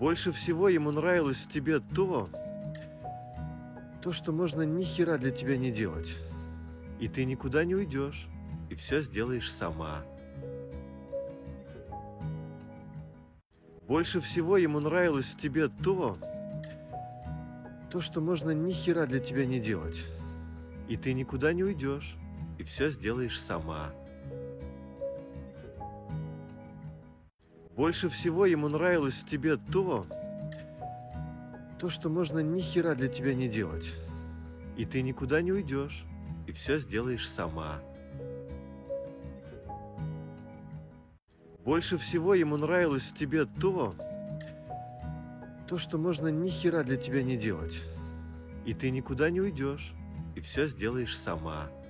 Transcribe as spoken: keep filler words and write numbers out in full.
Больше всего ему нравилось в тебе то, то, что можно ни хера для тебя не делать. И ты никуда не уйдешь, и все сделаешь сама. Больше всего ему нравилось в тебе то, то, что можно ни хера для тебя не делать. И ты никуда не уйдешь, и все сделаешь сама. Больше всего ему нравилось в тебе то, то, что можно ни хера для тебя не делать. И ты никуда не уйдешь, и все сделаешь сама. Больше всего ему нравилось в тебе то, то, что можно ни хера для тебя не делать. И ты никуда не уйдешь, и все сделаешь сама.